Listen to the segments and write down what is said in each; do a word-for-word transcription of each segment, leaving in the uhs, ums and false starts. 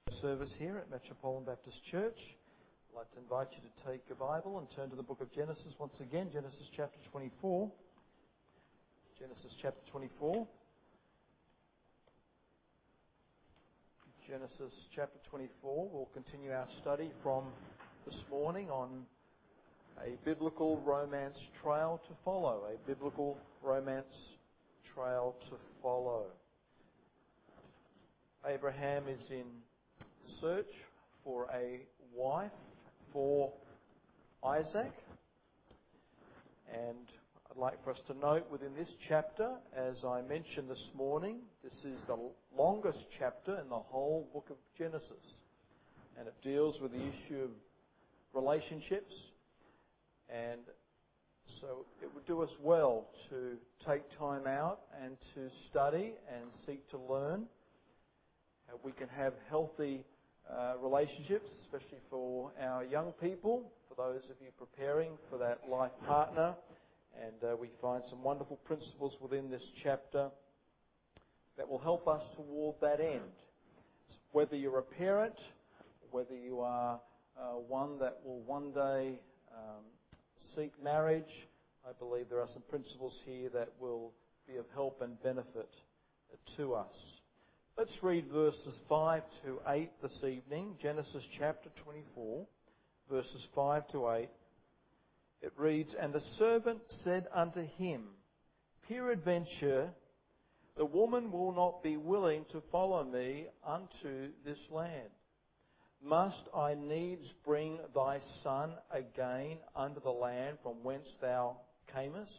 Service here at Metropolitan Baptist Church. I'd like to invite you to take your Bible and turn to the book of Genesis once again, Genesis chapter twenty-four. Genesis chapter twenty-four. Genesis chapter twenty-four. We'll continue our study from this morning on a biblical romance trail to follow. A biblical romance trail to follow. Abraham is in search for a wife for Isaac, and I'd like for us to note within this chapter, as I mentioned this morning, this is the longest chapter in the whole book of Genesis, and it deals with the issue of relationships, and so it would do us well to take time out and to study and seek to learn how we can have healthy Uh, relationships, especially for our young people, for those of you preparing for that life partner. And uh, we find some wonderful principles within this chapter that will help us toward that end. So whether you're a parent, whether you are uh, one that will one day um, seek marriage, I believe there are some principles here that will be of help and benefit to us. Let's read verses five to eight this evening, Genesis chapter twenty-four, verses five to eight. It reads, "And the servant said unto him, Peradventure, the woman will not be willing to follow me unto this land. Must I needs bring thy son again unto the land from whence thou camest?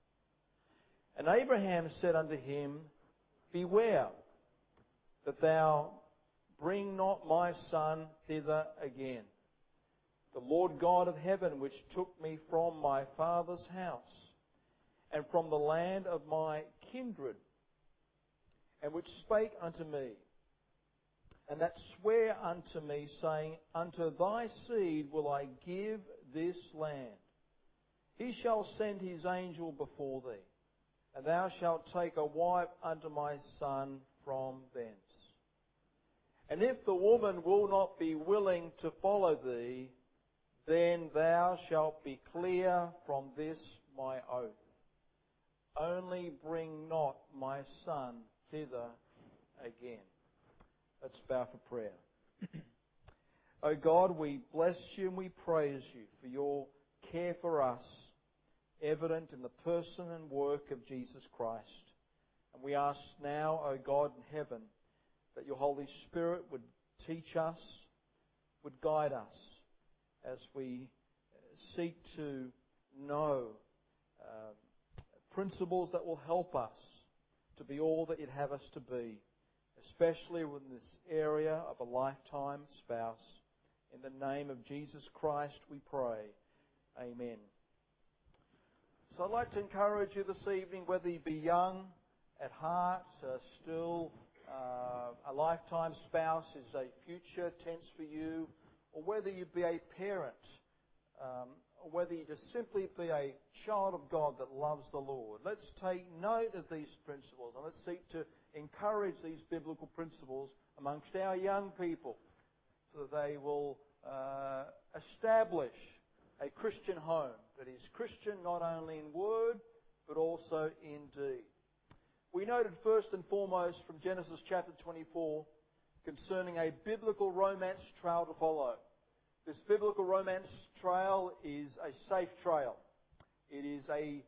And Abraham said unto him, Beware, that thou bring not my son thither again. The Lord God of heaven, which took me from my father's house, and from the land of my kindred, and which spake unto me, and that sware unto me, saying, Unto thy seed will I give this land. He shall send his angel before thee, and thou shalt take a wife unto my son from thence. And if the woman will not be willing to follow thee, then thou shalt be clear from this my oath. Only bring not my son thither again." Let's bow for prayer. O God, we bless you and we praise you for your care for us, evident in the person and work of Jesus Christ. And we ask now, O God in heaven, that your Holy Spirit would teach us, would guide us as we seek to know uh, principles that will help us to be all that you'd have us to be, especially in this area of a lifetime spouse. In the name of Jesus Christ we pray. Amen. So I'd like to encourage you this evening, whether you be young at heart, uh, still Uh, a lifetime spouse is a future tense for you, or whether you be a parent, um, or whether you just simply be a child of God that loves the Lord. Let's take note of these principles, and let's seek to encourage these biblical principles amongst our young people, so that they will uh, establish a Christian home that is Christian not only in word, but also in deed. We noted first and foremost from Genesis chapter twenty-four concerning a biblical romance trail to follow. This biblical romance trail is a safe trail. It is a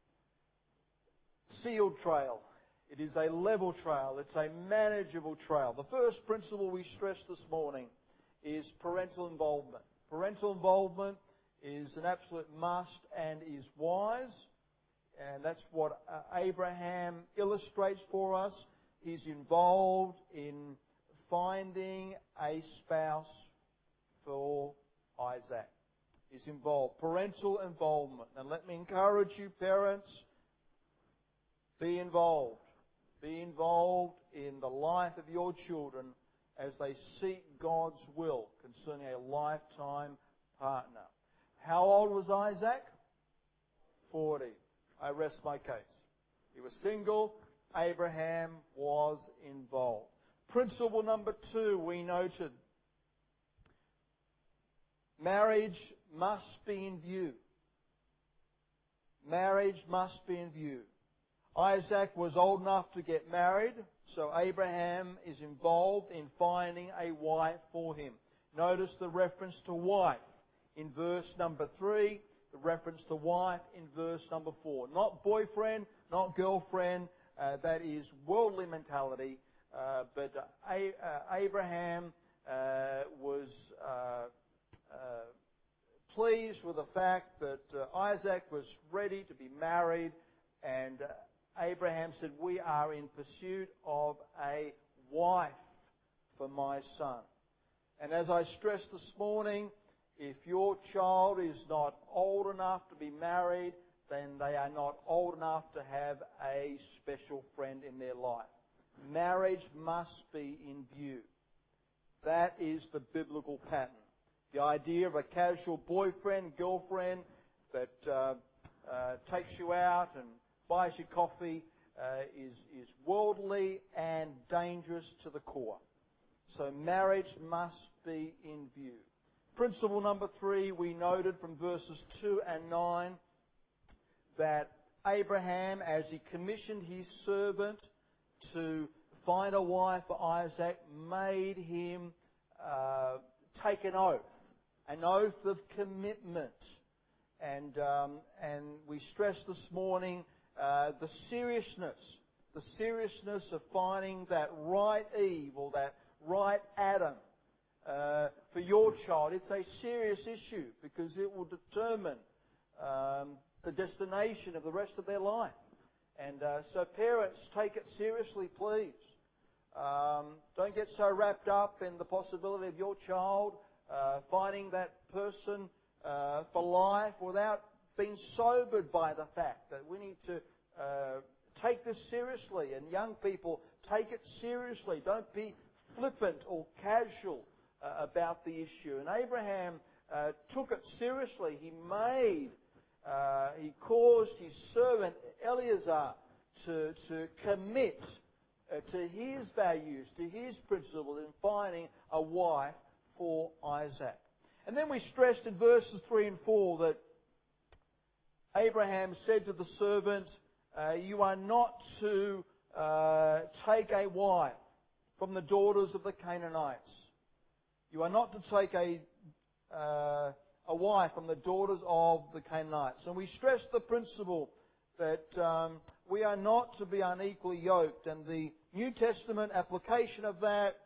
sealed trail. It is a level trail. It's a manageable trail. The first principle we stressed this morning is parental involvement. Parental involvement is an absolute must and is wise. And that's what Abraham illustrates for us. He's involved in finding a spouse for Isaac. He's involved. Parental involvement. And let me encourage you, parents, be involved. Be involved in the life of your children as they seek God's will concerning a lifetime partner. How old was Isaac? Forty. I rest my case. He was single. Abraham was involved. Principle number two, we noted. Marriage must be in view. Marriage must be in view. Isaac was old enough to get married, so Abraham is involved in finding a wife for him. Notice the reference to wife in verse number three, the reference to wife in verse number four. Not boyfriend, not girlfriend, uh, that is worldly mentality, uh, but uh, A- uh, Abraham uh, was uh, uh, pleased with the fact that uh, Isaac was ready to be married, and uh, Abraham said, we are in pursuit of a wife for my son. And as I stressed this morning, if your child is not old enough to be married, then they are not old enough to have a special friend in their life. Marriage must be in view. That is the biblical pattern. The idea of a casual boyfriend, girlfriend that uh, uh, takes you out and buys you coffee uh, is, is worldly and dangerous to the core. So marriage must be in view. Principle number three, we noted from verses two and nine that Abraham, as he commissioned his servant to find a wife for Isaac, made him uh, take an oath, an oath of commitment. And, um, and we stressed this morning uh, the seriousness, the seriousness of finding that right Eve or that right Adam uh, for your child. It's a serious issue because it will determine um, the destination of the rest of their life. And uh, so parents, take it seriously, please. Um, don't get so wrapped up in the possibility of your child uh, finding that person uh, for life without being sobered by the fact that we need to uh, take this seriously. And young people, take it seriously. Don't be flippant or casual uh, about the issue. And Abraham uh, took it seriously. He made, uh, he caused his servant Eliezer to, to commit uh, to his values, to his principles in finding a wife for Isaac. And then we stressed in verses three and four that Abraham said to the servant, uh, you are not to uh, take a wife from the daughters of the Canaanites. You are not to take a, uh, a wife from the daughters of the Canaanites. And we stressed the principle that um, we are not to be unequally yoked. And the New Testament application of that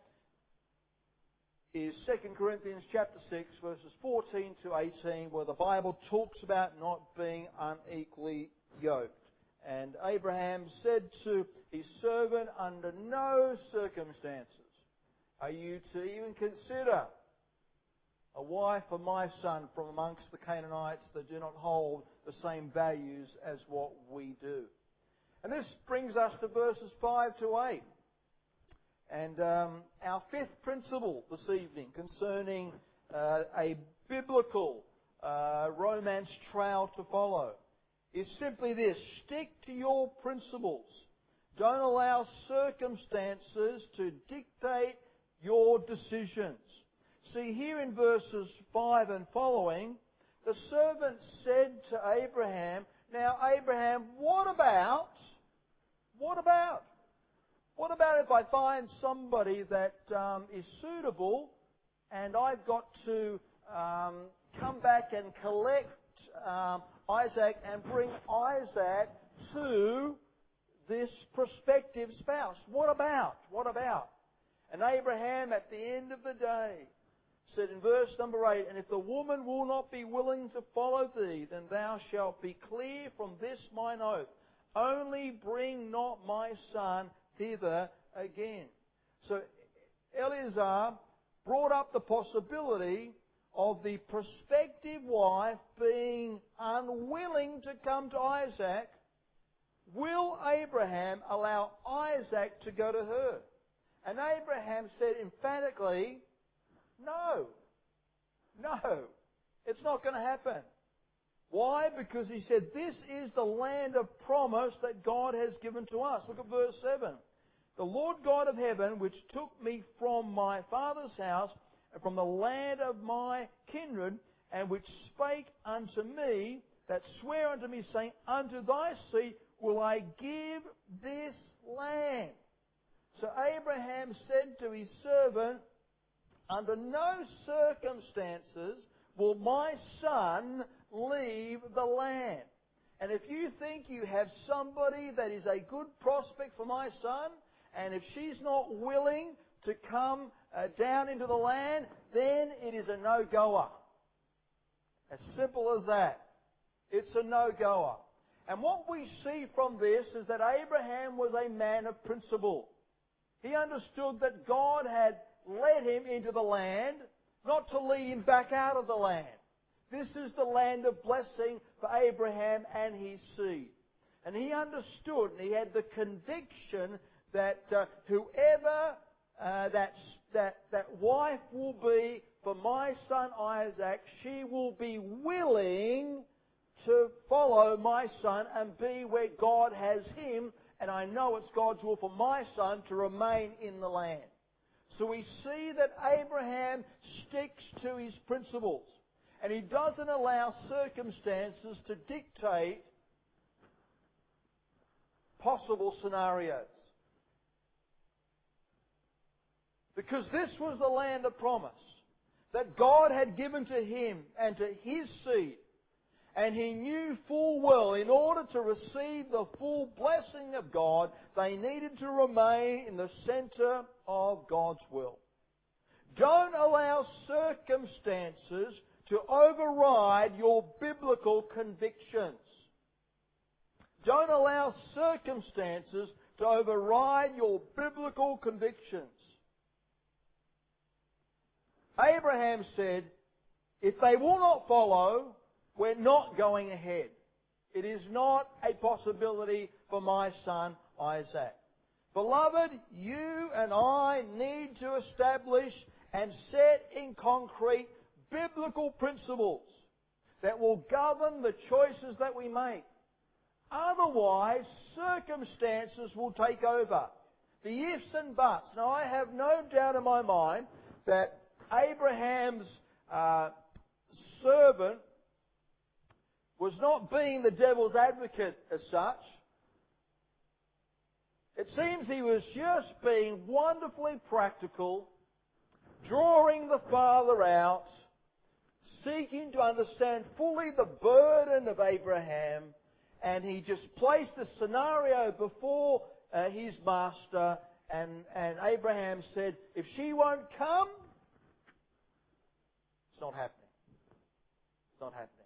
is Second Corinthians chapter six, verses fourteen to eighteen, where the Bible talks about not being unequally yoked. And Abraham said to his servant, under no circumstances are you to even consider a wife for my son from amongst the Canaanites that do not hold the same values as what we do. And this brings us to verses five to eight. And um, our fifth principle this evening concerning uh, a biblical uh, romance trail to follow is simply this: stick to your principles. Don't allow circumstances to dictate your decisions. See, here in verses five and following, the servant said to Abraham, now Abraham, what about, what about? What about if I find somebody that um, is suitable and I've got to um, come back and collect um, Isaac and bring Isaac to this prospective spouse? What about? What about? And Abraham, at the end of the day, said in verse number eight, and if the woman will not be willing to follow thee, then thou shalt be clear from this mine oath. Only bring not my son hither again. So Eliezer brought up the possibility of the prospective wife being unwilling to come to Isaac. Will Abraham allow Isaac to go to her? And Abraham said emphatically, no. No. It's not going to happen. Why? Because he said, this is the land of promise that God has given to us. Look at verse seven. the Lord God of heaven, which took me from my father's house, and from the land of my kindred, and which spake unto me, that sware unto me, saying, Unto thy seed will I give this land. So Abraham said to his servant, Under no circumstances will my son leave the land. And if you think you have somebody that is a good prospect for my son, and if she's not willing to come uh, down into the land, then it is a no-goer. As simple as that. It's a no-goer. And what we see from this is that Abraham was a man of principle. He understood that God had led him into the land, not to lead him back out of the land. This is the land of blessing for Abraham and his seed. And he understood, and he had the conviction that uh, whoever uh, that, that, that wife will be for my son Isaac, she will be willing to follow my son and be where God has him. And I know it's God's will for my son to remain in the land. So we see that Abraham sticks to his principles. And he doesn't allow circumstances to dictate possible scenarios. Because this was the land of promise that God had given to him and to his seed. And he knew full well, in order to receive the full blessing of God, they needed to remain in the centre of God's will. Don't allow circumstances to override your biblical convictions. Don't allow circumstances to override your biblical convictions. Abraham said, if they will not follow, we're not going ahead. It is not a possibility for my son Isaac. Beloved, you and I need to establish and set in concrete biblical principles that will govern the choices that we make. Otherwise, circumstances will take over. The ifs and buts. Now, I have no doubt in my mind that Abraham's uh, servant was not being the devil's advocate as such. It seems he was just being wonderfully practical, drawing the father out, seeking to understand fully the burden of Abraham, and he just placed the scenario before uh, his master, and, and Abraham said, if she won't come, it's not happening. It's not happening.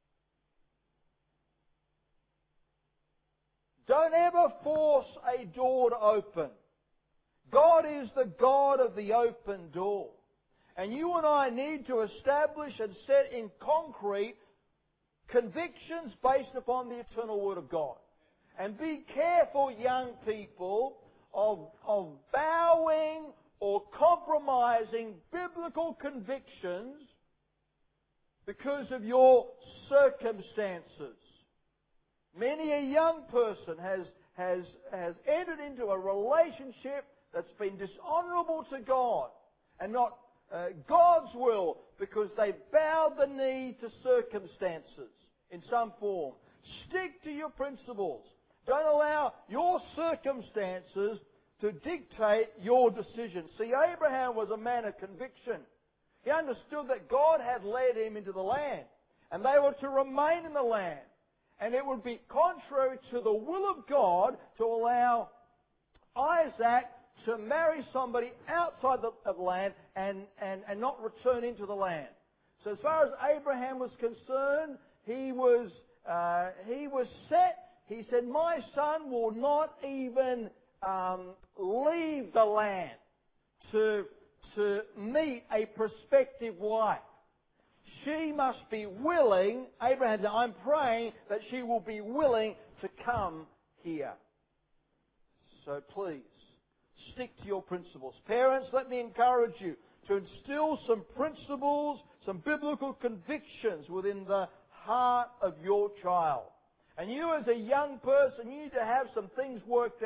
Don't ever force a door to open. God is the God of the open door. And you and I need to establish and set in concrete convictions based upon the eternal Word of God. And be careful, young people, of, of bowing or compromising biblical convictions because of your circumstances. Many a young person has, has, has entered into a relationship that's been dishonourable to God and not uh, God's will because they've bowed the knee to circumstances in some form. Stick to your principles. Don't allow your circumstances to dictate your decision. See, Abraham was a man of conviction. He understood that God had led him into the land, and they were to remain in the land. And it would be contrary to the will of God to allow Isaac to marry somebody outside the of land and, and, and not return into the land. So as far as Abraham was concerned, he was, uh, he was set. He said, my son will not even um, leave the land to, to meet a prospective wife. She must be willing, Abraham said, I'm praying that she will be willing to come here. So please, stick to your principles. Parents, let me encourage you to instill some principles, some biblical convictions within the heart of your child. And you as a young person, you need to have some things worked out.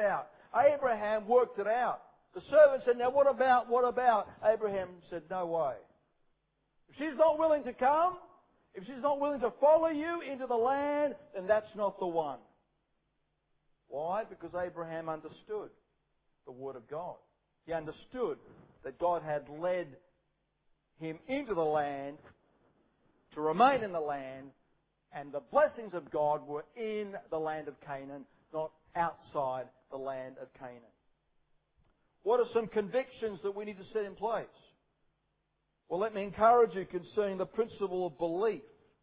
Abraham worked it out. The servant said, now what about, what about? Abraham said, no way. If she's not willing to come, if she's not willing to follow you into the land, then that's not the one. Why? Because Abraham understood the Word of God. He understood that God had led him into the land to remain in the land, and the blessings of God were in the land of Canaan, not outside the land of Canaan. What are some convictions that we need to set in place? Well, let me encourage you concerning the principle of belief.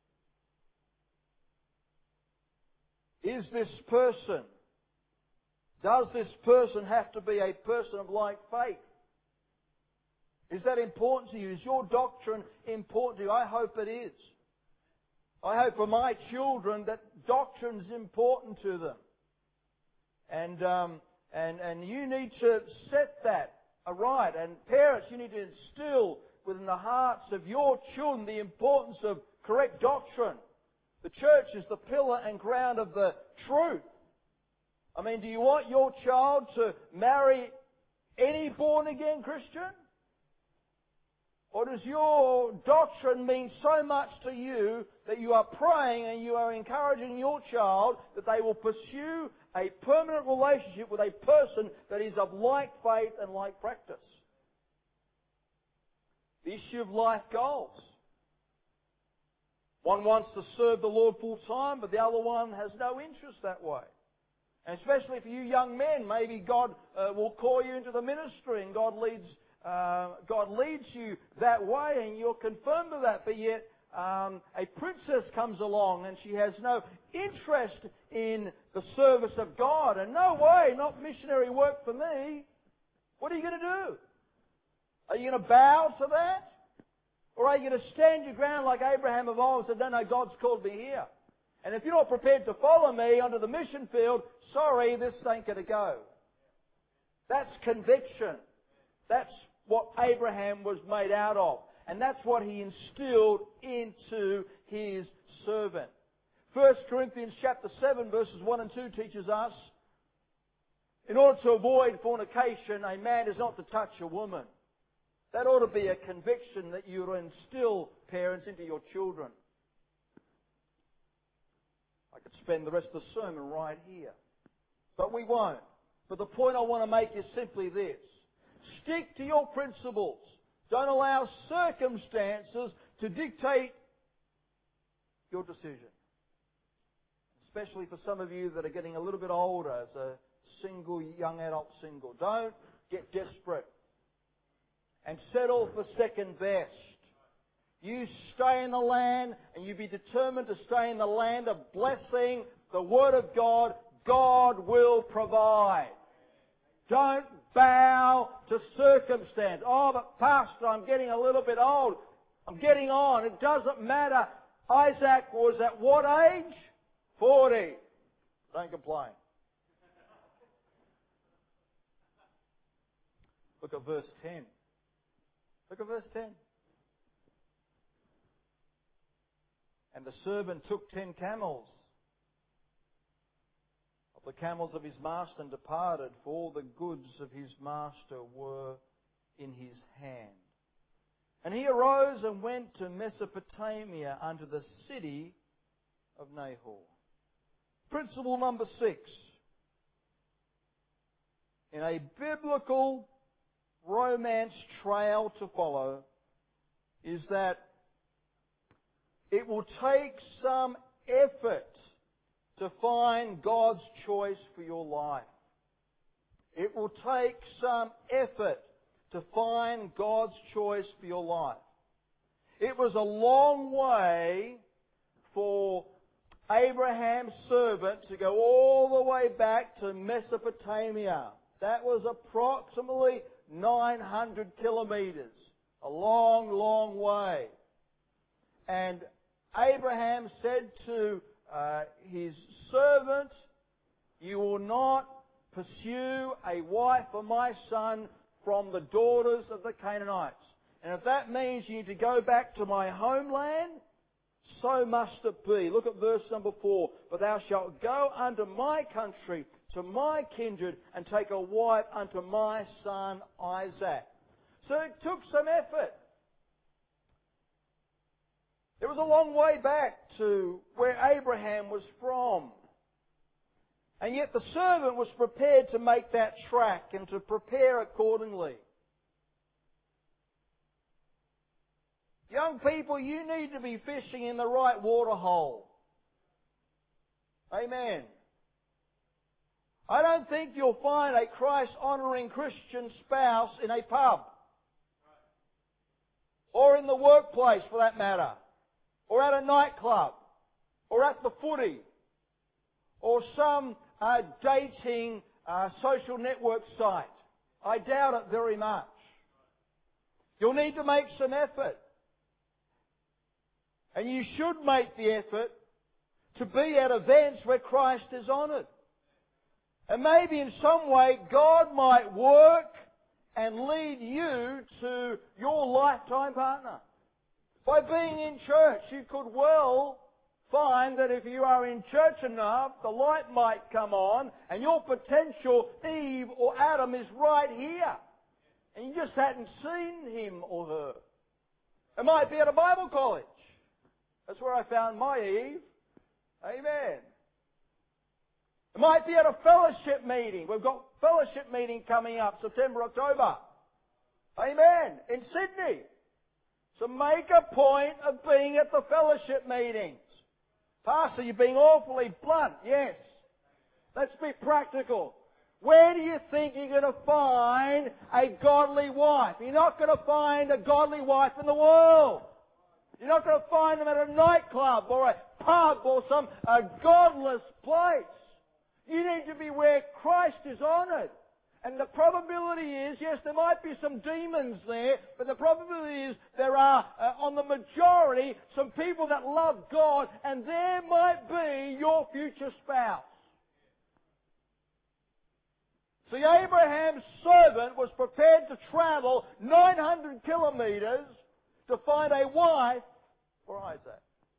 Is this person, does this person have to be a person of like faith? Is that important to you? Is your doctrine important to you? I hope it is. I hope for my children that doctrine is important to them. And, um, and, and you need to set that aright. And parents, you need to instill within the hearts of your children the importance of correct doctrine. The church is the pillar and ground of the truth. I mean, do you want your child to marry any born-again Christian? Or does your doctrine mean so much to you that you are praying and you are encouraging your child that they will pursue a permanent relationship with a person that is of like faith and like practice? The issue of life goals. One wants to serve the Lord full time, but the other one has no interest that way. And especially for you young men, maybe God uh, will call you into the ministry and God leads uh, God leads you that way and you're confirmed of that, but yet um, a princess comes along and she has no interest in the service of God. And no way, not missionary work for me. What are you going to do? Are you going to bow to that? Or are you going to stand your ground like Abraham of old and say, no, no, God's called me here. And if you're not prepared to follow me onto the mission field, sorry, this ain't going to go. That's conviction. That's what Abraham was made out of. And that's what he instilled into his servant. First Corinthians chapter seven verses one and two teaches us, in order to avoid fornication, a man is not to touch a woman. That ought to be a conviction that you instill, parents, into your children. I could spend the rest of the sermon right here. But we won't. But the point I want to make is simply this. Stick to your principles. Don't allow circumstances to dictate your decision. Especially for some of you that are getting a little bit older as a single, young adult single. Don't get desperate and settle for second best. You stay in the land and you be determined to stay in the land of blessing, the Word of God. God will provide. Don't bow to circumstance. Oh, but Pastor, I'm getting a little bit old. I'm getting on. It doesn't matter. Isaac was at what age? Forty. Don't complain. Look at verse ten. Look at verse ten. And the servant took ten camels of the camels of his master and departed, for all the goods of his master were in his hand. And he arose and went to Mesopotamia unto the city of Nahor. Principle number six. In a biblical romance trail to follow is that it will take some effort to find God's choice for your life. It will take some effort to find God's choice for your life. It was a long way for Abraham's servant to go all the way back to Mesopotamia. That was approximately nine hundred kilometres. A long, long way. And Abraham said to uh, his servant, you will not pursue a wife for my son from the daughters of the Canaanites. And if that means you need to go back to my homeland, so must it be. Look at verse number four. But thou shalt go unto my country to my kindred and take a wife unto my son Isaac. So it took some effort. It was a long way back to where Abraham was from. And yet the servant was prepared to make that track and to prepare accordingly. Young people, you need to be fishing in the right water hole. Amen. I don't think you'll find a Christ-honouring Christian spouse in a pub. Or in the workplace, for that matter. Or at a nightclub. Or at the footy. Or some uh, dating uh, social network site. I doubt it very much. You'll need to make some effort. And you should make the effort to be at events where Christ is honoured. And maybe in some way God might work and lead you to your lifetime partner. By being in church, you could well find that if you are in church enough, the light might come on and your potential Eve or Adam is right here. And you just hadn't seen him or her. It might be at a Bible college. That's where I found my Eve. Amen. It might be at a fellowship meeting. We've got fellowship meeting coming up September, October. Amen. In Sydney. So make a point of being at the fellowship meetings. Pastor, you're being awfully blunt. Yes. Let's be practical. Where do you think you're going to find a godly wife? You're not going to find a godly wife in the world. You're not going to find them at a nightclub or a pub or some uh, godless place. You need to be where Christ is honoured. And the probability is, yes, there might be some demons there, but the probability is there are, uh, on the majority, some people that love God, and there might be your future spouse. See, Abraham's servant was prepared to travel nine hundred kilometres to find a wife for Isaac.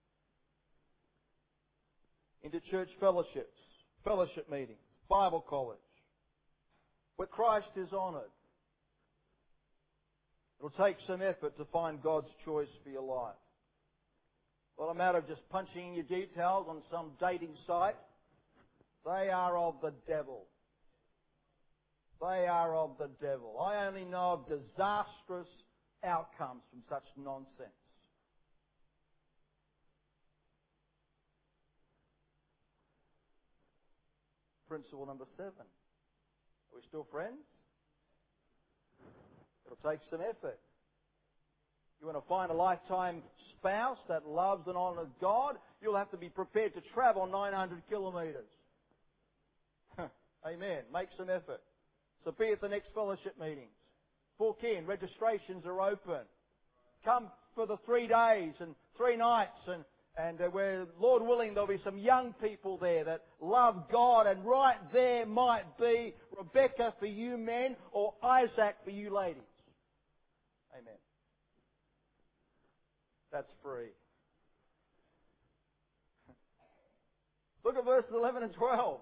Into church fellowships, fellowship meetings, Bible college, where Christ is honoured. It'll take some effort to find God's choice for your life. Not a matter of just punching in your details on some dating site. They are of the devil. They are of the devil. I only know of disastrous outcomes from such nonsense. Principle number seven. Are we still friends? It'll take some effort. You want to find a lifetime spouse that loves and honours God, you'll have to be prepared to travel nine hundred kilometres. Amen. Make some effort. So be at the next fellowship meetings. Book in. Registrations are open. Come for the three days and three nights and And uh, where, Lord willing, there'll be some young people there that love God, and right there might be Rebecca for you men or Isaac for you ladies. Amen. That's free. Look at verses eleven and twelve.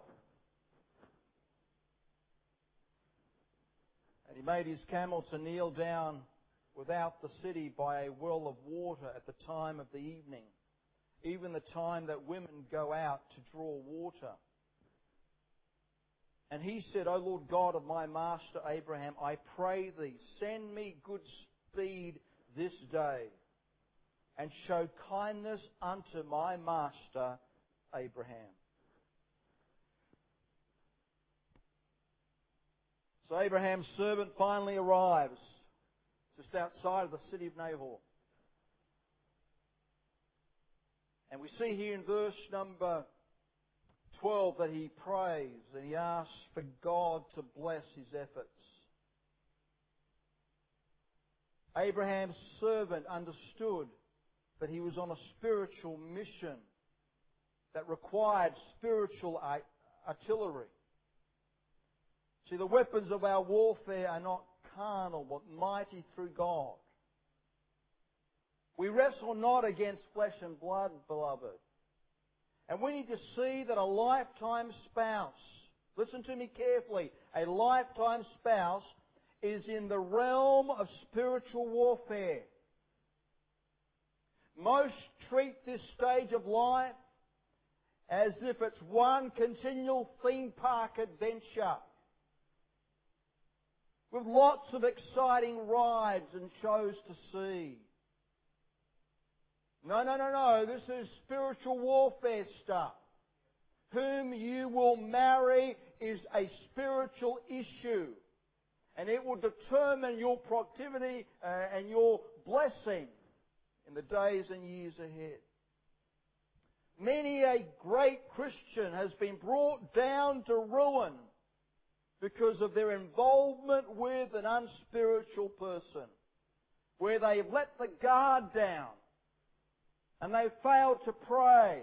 And he made his camel to kneel down without the city by a well of water at the time of the evening, even the time that women go out to draw water. And he said, O Lord God of my master Abraham, I pray thee, send me good speed this day, and show kindness unto my master Abraham. So Abraham's servant finally arrives just outside of the city of Nahor. And we see here in verse number twelve that he prays and he asks for God to bless his efforts. Abraham's servant understood that he was on a spiritual mission that required spiritual artillery. See, the weapons of our warfare are not carnal, but mighty through God. We wrestle not against flesh and blood, beloved. And we need to see that a lifetime spouse Listen to me carefully. A lifetime spouse is in the realm of spiritual warfare. Most treat this stage of life as if it's one continual theme park adventure with lots of exciting rides and shows to see. No, no, no, no. This is spiritual warfare stuff. Whom you will marry is a spiritual issue. And it will determine your productivity uh, and your blessing in the days and years ahead. Many a great Christian has been brought down to ruin because of their involvement with an unspiritual person, where they've let the guard down and they failed to pray.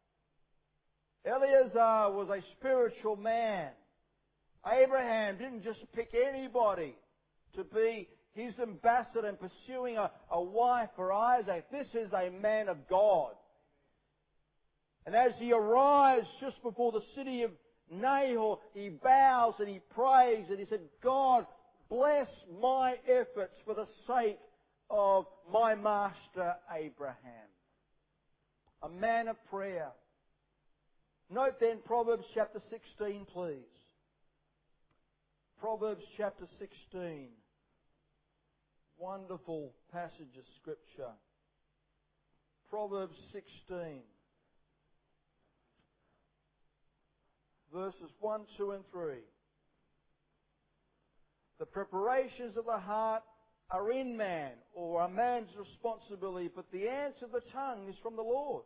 Eleazar was a spiritual man. Abraham didn't just pick anybody to be his ambassador in pursuing a, a wife for Isaac. This is a man of God. And as he arrives just before the city of Nahor, he bows and he prays and he said, God, bless my efforts for the sake of my master Abraham. A man of prayer. Note then Proverbs chapter sixteen, please. Proverbs chapter sixteen. Wonderful passage of Scripture. Proverbs sixteen. Verses one, two and three. The preparations of the heart are in man, or a man's responsibility, but the answer of the tongue is from the Lord.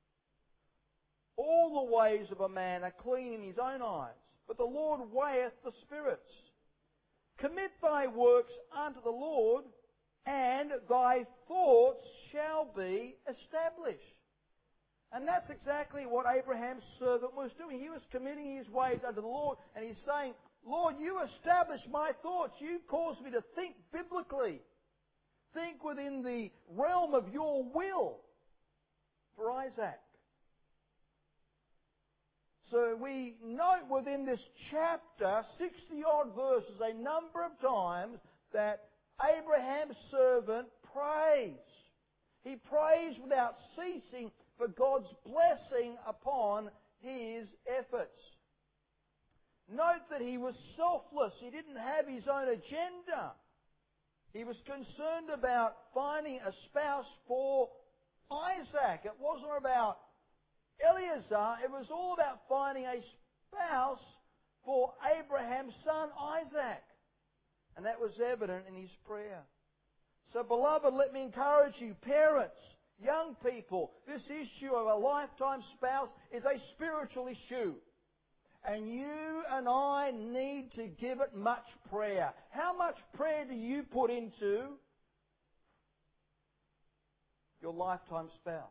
All the ways of a man are clean in his own eyes, but the Lord weigheth the spirits. Commit thy works unto the Lord, and thy thoughts shall be established. And that's exactly what Abraham's servant was doing. He was committing his ways unto the Lord, and he's saying, Lord, you establish my thoughts. You cause me to think biblically. Think within the realm of your will for Isaac. So we note within this chapter, sixty-odd verses, a number of times that Abraham's servant prays. He prays without ceasing for God's blessing upon his efforts. Note that he was selfless. He didn't have his own agenda. He was concerned about finding a spouse for Isaac. It wasn't about Eleazar. It was all about finding a spouse for Abraham's son Isaac. And that was evident in his prayer. So, beloved, let me encourage you, parents, young people, this issue of a lifetime spouse is a spiritual issue. And you and I need to give it much prayer. How much prayer do you put into your lifetime spouse?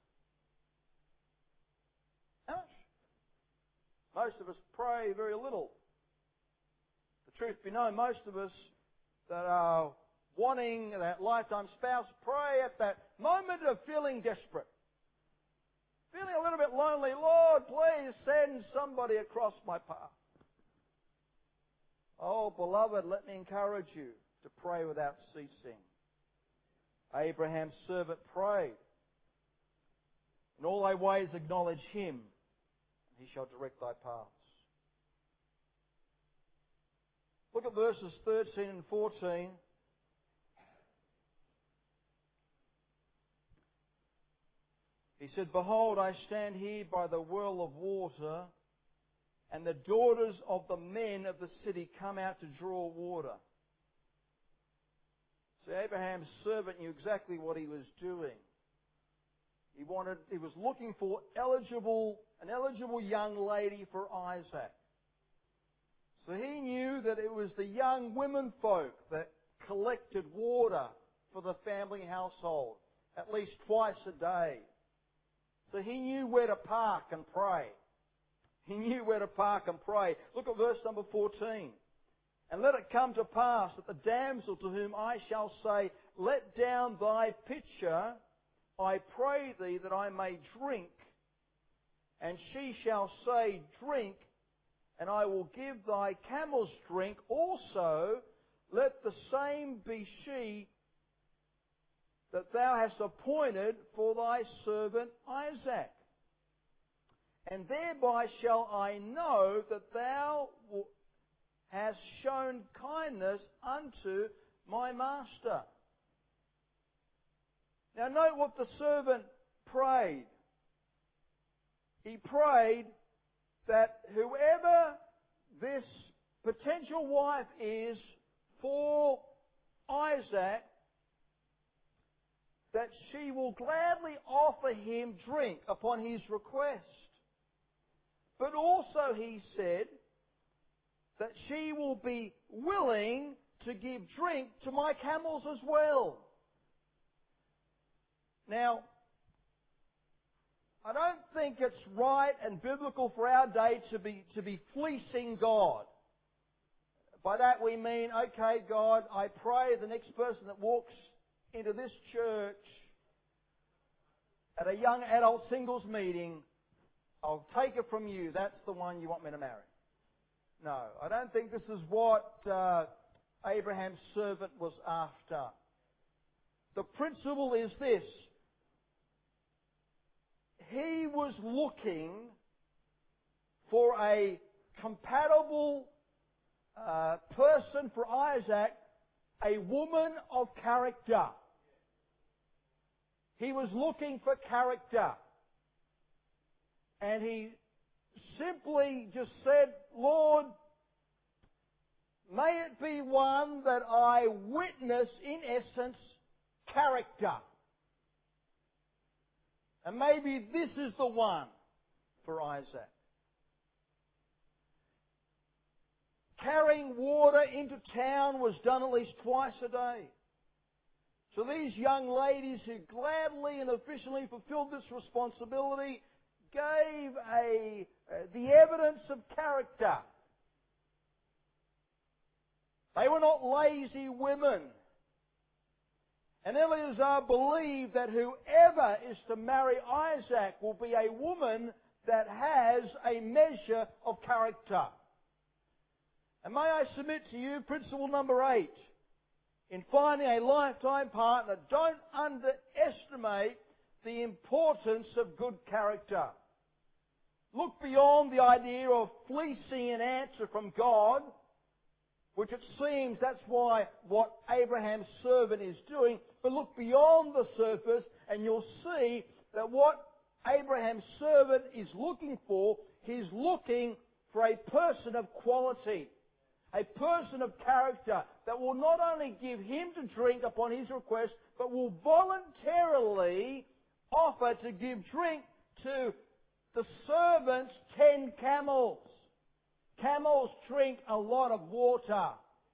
How much? Most of us pray very little. The truth be known, most of us that are wanting that lifetime spouse pray at that moment of feeling desperate. Feeling a little bit lonely. Lord, please send somebody across my path. Oh, beloved, let me encourage you to pray without ceasing. Abraham's servant prayed. In all thy ways acknowledge him, and he shall direct thy paths. Look at verses thirteen and fourteen. He said, Behold, I stand here by the well of water, and the daughters of the men of the city come out to draw water. So Abraham's servant knew exactly what he was doing. He wanted, he was looking for eligible, an eligible young lady for Isaac. So he knew that it was the young women folk that collected water for the family household, at least twice a day. So he knew where to park and pray. He knew where to park and pray. Look at verse number fourteen. And let it come to pass that the damsel to whom I shall say, Let down thy pitcher, I pray thee that I may drink. And she shall say, Drink, and I will give thy camels drink also. Let the same be she that thou hast appointed for thy servant Isaac. And thereby shall I know that thou hast shown kindness unto my master. Now note what the servant prayed. He prayed that whoever this potential wife is for Isaac, that she will gladly offer him drink upon his request. But also he said that she will be willing to give drink to my camels as well. Now, I don't think it's right and biblical for our day to be, to be fleecing God. By that we mean, okay, God, I pray the next person that walks into this church at a young adult singles meeting, I'll take it from you. That's the one you want me to marry. No, I don't think this is what uh, Abraham's servant was after. The principle is this. He was looking for a compatible uh, person for Isaac, a woman of character. He was looking for character. And he simply just said, Lord, may it be one that I witness, in essence, character. And maybe this is the one for Isaac. Carrying water into town was done at least twice a day. So these young ladies who gladly and efficiently fulfilled this responsibility gave a uh, the evidence of character. They were not lazy women. And Eleazar believed that whoever is to marry Isaac will be a woman that has a measure of character. And may I submit to you principle number eight. In finding a lifetime partner, don't underestimate the importance of good character. Look beyond the idea of fleecing an answer from God, which it seems that's why what Abraham's servant is doing. But look beyond the surface and you'll see that what Abraham's servant is looking for, he's looking for a person of quality, a person of character that will not only give him to drink upon his request, but will voluntarily offer to give drink to the servant's ten camels. Camels drink a lot of water.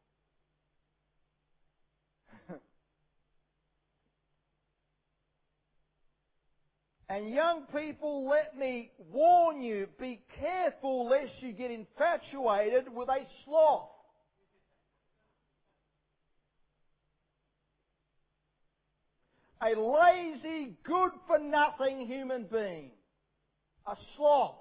And young people, let me warn you, be careful lest you get infatuated with a sloth. A lazy, good-for-nothing human being. A sloth.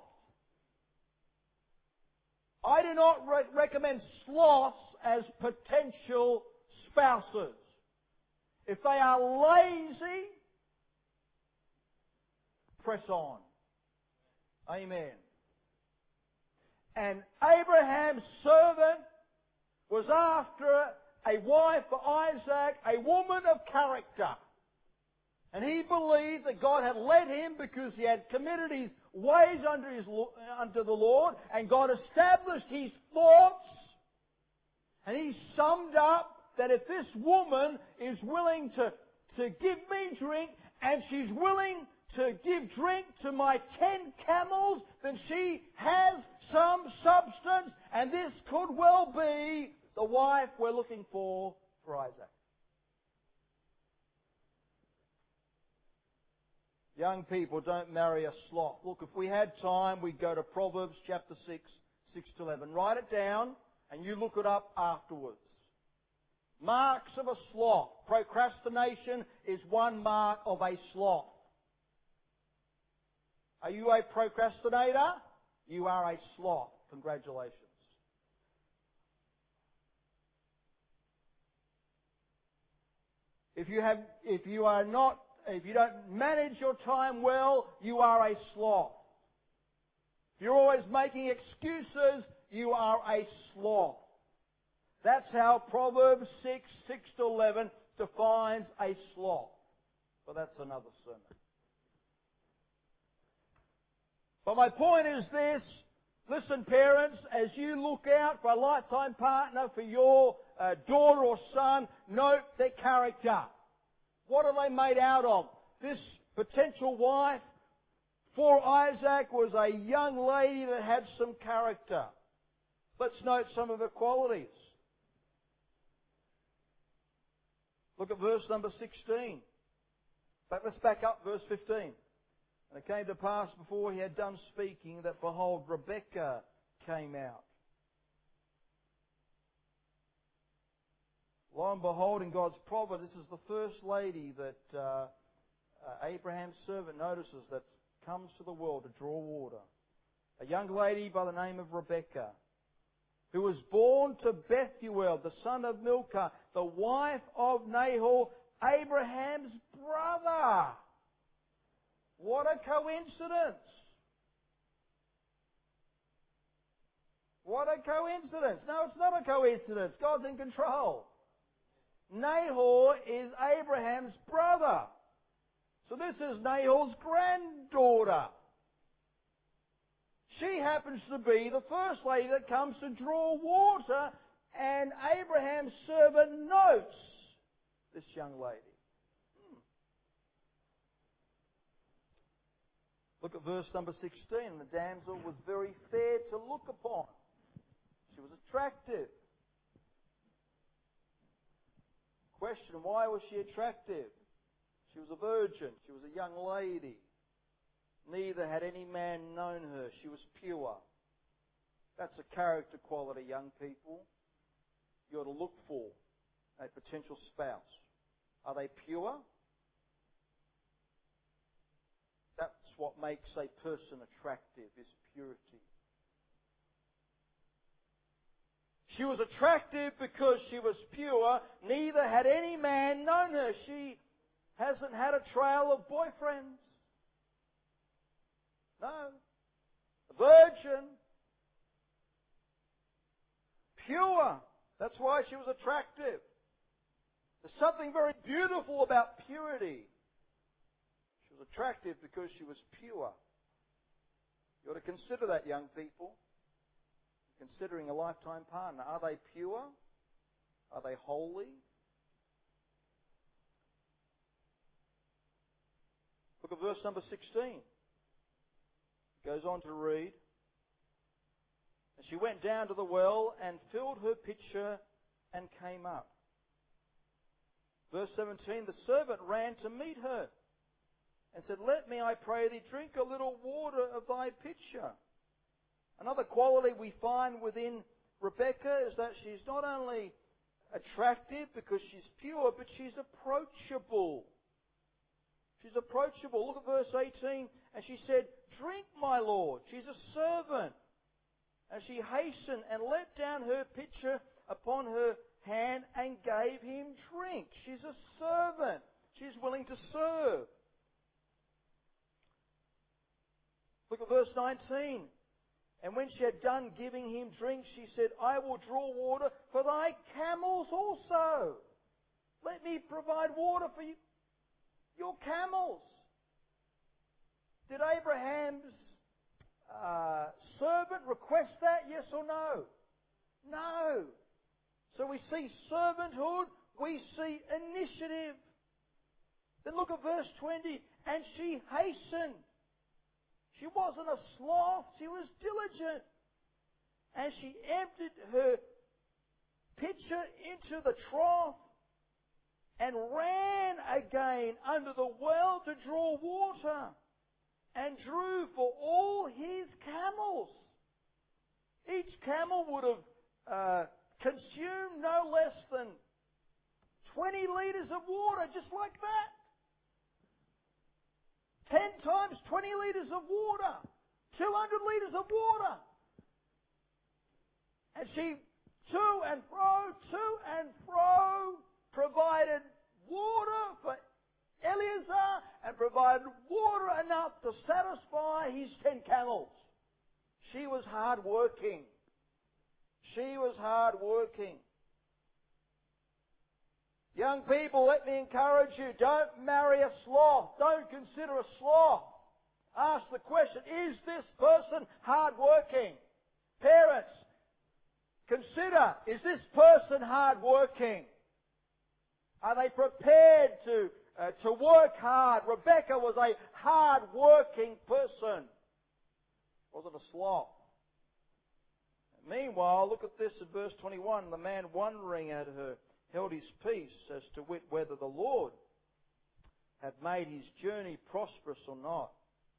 I do not re- recommend sloths as potential spouses. If they are lazy, press on. Amen. And Abraham's servant was after a wife for Isaac, a woman of character. And he believed that God had led him because he had committed his ways under, his, under the Lord, and God established his thoughts. And he summed up that if this woman is willing to, to give me drink, and she's willing to give drink to my ten camels, then she has some substance, and this could well be the wife we're looking for for Isaac. Young people, don't marry a sloth. Look, if we had time, we'd go to Proverbs chapter six, six to eleven. Write it down, and you look it up afterwards. Marks of a sloth. Procrastination is one mark of a sloth. Are you a procrastinator? You are a sloth. Congratulations. If you have, if you are not, if you don't manage your time well, you are a sloth. If you're always making excuses, you are a sloth. That's how Proverbs six, six to eleven defines a sloth. But that's another sermon. But my point is this. Listen, parents, as you look out for a lifetime partner for your uh, daughter or son, note their character. What are they made out of? This potential wife for Isaac was a young lady that had some character. Let's note some of her qualities. Look at verse number sixteen. But let's back up verse fifteen. And it came to pass before he had done speaking that, behold, Rebekah came out. Lo and behold, in God's providence, this is the first lady that uh, uh, Abraham's servant notices that comes to the world to draw water. A young lady by the name of Rebekah, who was born to Bethuel, the son of Milcah, the wife of Nahor, Abraham's brother. What a coincidence! What a coincidence! No, it's not a coincidence. God's in control. Nahor is Abraham's brother. So this is Nahor's granddaughter. She happens to be the first lady that comes to draw water, and Abraham's servant notes this young lady. Look at verse number sixteen. The damsel was very fair to look upon. She was attractive. Question, why was she attractive? She was a virgin. She was a young lady. Neither had any man known her. She was pure. That's a character quality, young people, you ought to look for a potential spouse. Are they pure? That's what makes a person attractive, is purity. She was attractive because she was pure. Neither had any man known her. She hasn't had a trail of boyfriends. No. A virgin. Pure. That's why she was attractive. There's something very beautiful about purity. She was attractive because she was pure. You ought to consider that, young people. Considering a lifetime partner. Are they pure? Are they holy? Look at verse number sixteen. It goes on to read. And she went down to the well and filled her pitcher and came up. Verse seventeen, the servant ran to meet her and said, let me, I pray thee, drink a little water of thy pitcher. Another quality we find within Rebekah is that she's not only attractive because she's pure, but she's approachable. She's approachable. Look at verse eighteen. And she said, drink, my Lord. She's a servant. And she hastened and let down her pitcher upon her hand and gave him drink. She's a servant. She's willing to serve. Look at verse nineteen. And when she had done giving him drink, she said, I will draw water for thy camels also. Let me provide water for you, your camels. Did Abraham's uh, servant request that, yes or no? No. So we see servanthood, we see initiative. Then look at verse twenty. And she hastened. She wasn't a sloth, she was diligent. And she emptied her pitcher into the trough and ran again under the well to draw water and drew for all his camels. Each camel would have uh, consumed no less than twenty litres of water, just like that. Ten times twenty litres of water. Two hundred litres of water. And she, to and fro, to and fro, provided water for Eleazar and provided water enough to satisfy his ten camels. She was hard working. She was hard working. Young people, let me encourage you, don't marry a sloth. Don't consider a sloth. Ask the question, is this person hard working? Parents, consider, is this person hard working? Are they prepared to, uh, to work hard? Rebecca was a hard working person. Wasn't a sloth. Meanwhile, look at this in verse twenty-one. The man wondering at her held his peace as to wit whether the Lord had made his journey prosperous or not.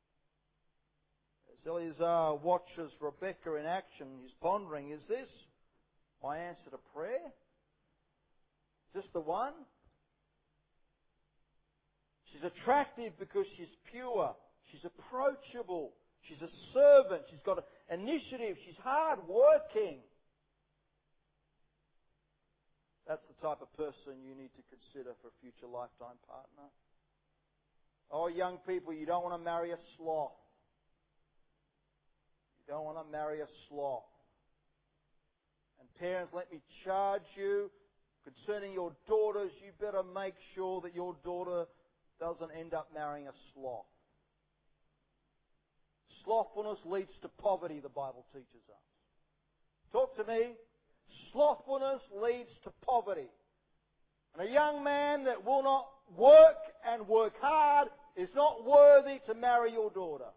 As Eleazar watches Rebecca in action, he's pondering, is this my answer to prayer? Is this the one? She's attractive because she's pure. She's approachable. She's a servant. She's got initiative. She's hard working. That's the type of person you need to consider for a future lifetime partner. Oh, young people, you don't want to marry a sloth. You don't want to marry a sloth. And parents, let me charge you, concerning your daughters, you better make sure that your daughter doesn't end up marrying a sloth. Slothfulness leads to poverty, the Bible teaches us. Talk to me. Slothfulness leads to poverty. And a young man that will not work and work hard is not worthy to marry your daughter.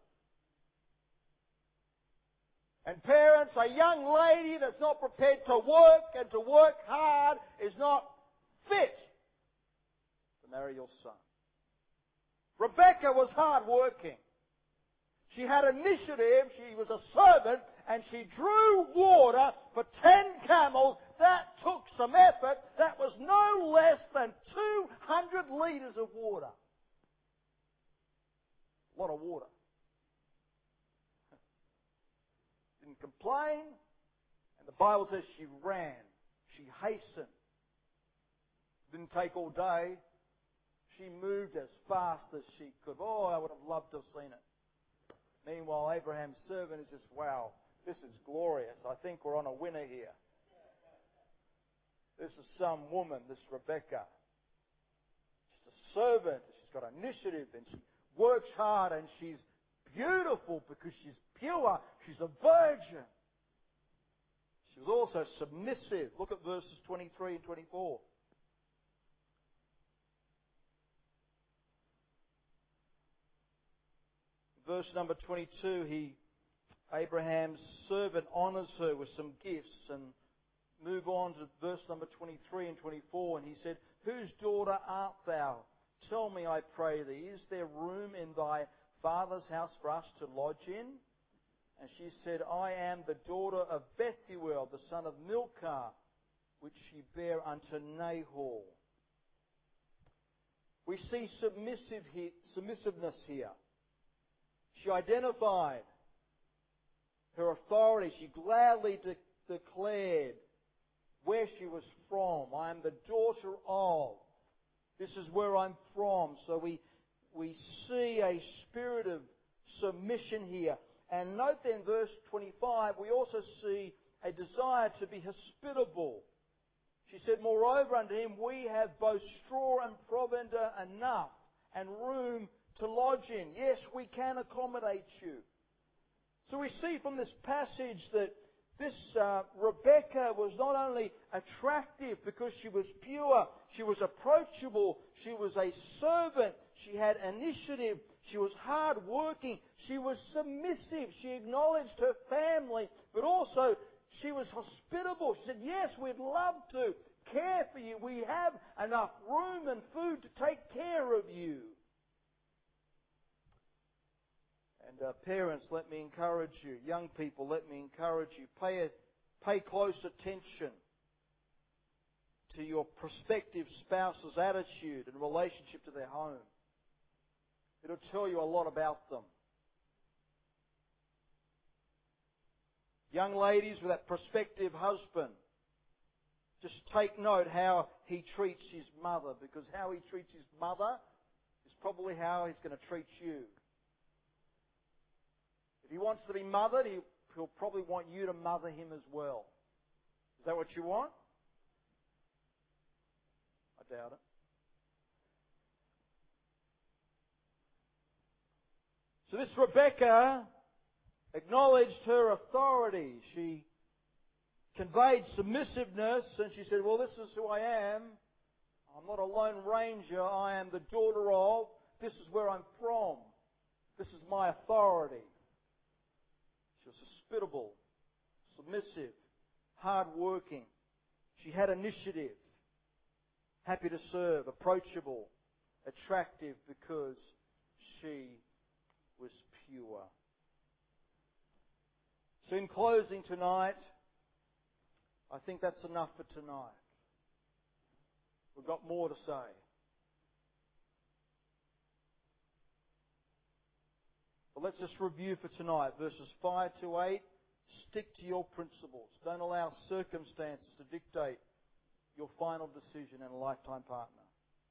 And parents, a young lady that's not prepared to work and to work hard is not fit to marry your son. Rebecca was hard working. She had initiative, she was a servant, and she drew water for ten camels. That took some effort. That was no less than two hundred litres of water. A lot of water. Didn't complain, and the Bible says she ran. She hastened. Didn't take all day. She moved as fast as she could. Oh, I would have loved to have seen it. Meanwhile, Abraham's servant is just, wow, this is glorious. I think we're on a winner here. This is some woman, this Rebecca. She's a servant. She's got initiative and she works hard and she's beautiful because she's pure. She's a virgin. She was also submissive. Look at verses twenty-three and twenty-four. Verse number twenty-two, he, Abraham's servant honours her with some gifts, and move on to verse number twenty-three and twenty-four, and he said, whose daughter art thou? Tell me, I pray thee, is there room in thy father's house for us to lodge in? And she said, I am the daughter of Bethuel, the son of Milcah, which she bare unto Nahor. We see submissive he, submissiveness here. She identified her authority. She gladly de- declared where she was from. I am the daughter of. This is where I'm from. So we, we see a spirit of submission here. And note then verse twenty-five, we also see a desire to be hospitable. She said, moreover unto him, we have both straw and provender enough, and room to lodge in. Yes, we can accommodate you. So we see from this passage that this uh, Rebecca was not only attractive because she was pure, she was approachable, she was a servant, she had initiative, she was hard-working, she was submissive, she acknowledged her family, but also she was hospitable. She said, yes, we'd love to care for you. We have enough room and food to take care of you. And uh, parents, let me encourage you. Young people, let me encourage you. Pay, a, pay close attention to your prospective spouse's attitude and relationship to their home. It'll tell you a lot about them. Young ladies with that prospective husband, just take note how he treats his mother, because how he treats his mother is probably how he's going to treat you. If he wants to be mothered, he, he'll probably want you to mother him as well. Is that what you want? I doubt it. So this Rebecca acknowledged her authority. She conveyed submissiveness, and she said, well, this is who I am. I'm not a lone ranger. I am the daughter of. This is where I'm from. This is my authority. She was hospitable, submissive, hard-working. She had initiative, happy to serve, approachable, attractive, because she was pure. So in closing tonight, I think that's enough for tonight. We've got more to say. But let's just review for tonight. Verses five to eight, stick to your principles. Don't allow circumstances to dictate your final decision in a lifetime partner.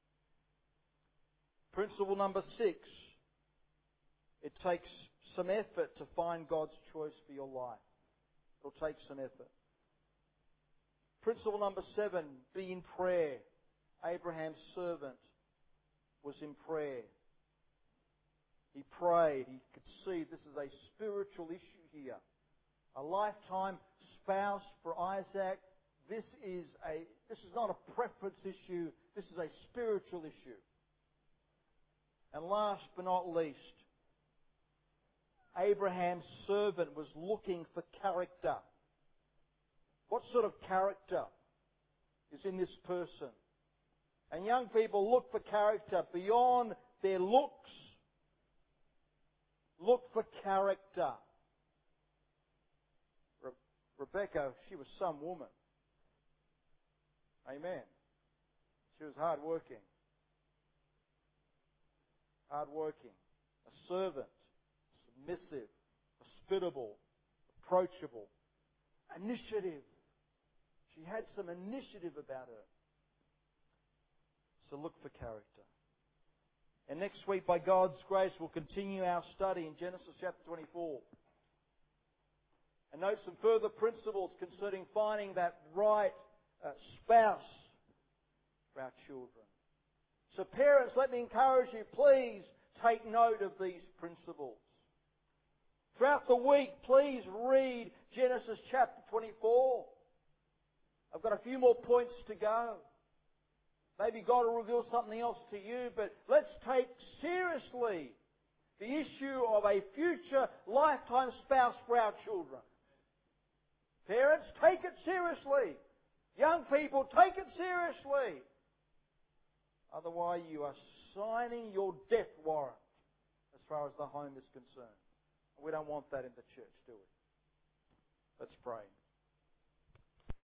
Principle number six, it takes some effort to find God's choice for your life. It'll take some effort. Principle number seven, be in prayer. Abraham's servant was in prayer. He prayed. He could see this is a spiritual issue here. A lifetime spouse for Isaac. This is a this is not a preference issue. This is a spiritual issue. And last but not least, Abraham's servant was looking for character. What sort of character is in this person? And young people, look for character beyond their looks. Look for character. Re- Rebecca, she was some woman. Amen. She was hard-working. Hard-working. A servant. Submissive. Hospitable. Approachable. Initiative. She had some initiative about her. So look for character. And next week, by God's grace, we'll continue our study in Genesis chapter twenty-four. And note some further principles concerning finding that right uh, spouse for our children. So parents, let me encourage you, please take note of these principles. Throughout the week, please read Genesis chapter twenty-four. I've got a few more points to go. Maybe God will reveal something else to you, but let's take seriously the issue of a future lifetime spouse for our children. Parents, take it seriously. Young people, take it seriously. Otherwise, you are signing your death warrant as far as the home is concerned. We don't want that in the church, do we? Let's pray.